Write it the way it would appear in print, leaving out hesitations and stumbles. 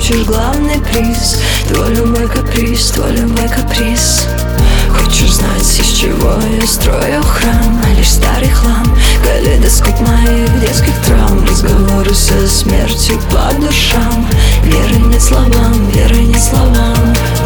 хочешь главный приз, твой любой каприз, твой любой каприз. Хочешь знать, из чего я строю храм? Лишь старый хлам, калейдоскоп моих детских травм, разговоры со смертью по душам. Веры нет словам, веры нет словам.